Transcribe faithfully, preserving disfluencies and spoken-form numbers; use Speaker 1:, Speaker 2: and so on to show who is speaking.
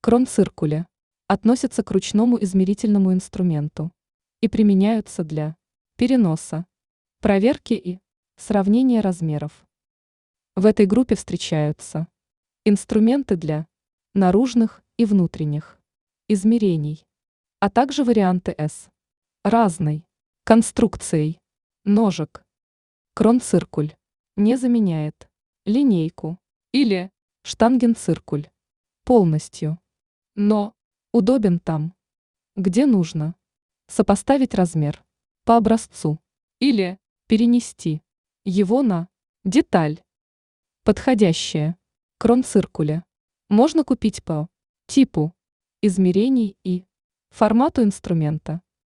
Speaker 1: Кронциркули относятся к ручному измерительному инструменту и применяются для переноса, проверки и сравнения размеров. В этой группе встречаются инструменты для наружных и внутренних измерений, а также варианты с разной конструкцией ножек. Кронциркуль не заменяет линейку или штангенциркуль полностью, но удобен там, где нужно сопоставить размер по образцу или перенести его на деталь. Подходящее кронциркуля можно купить по типу измерений и формату инструмента.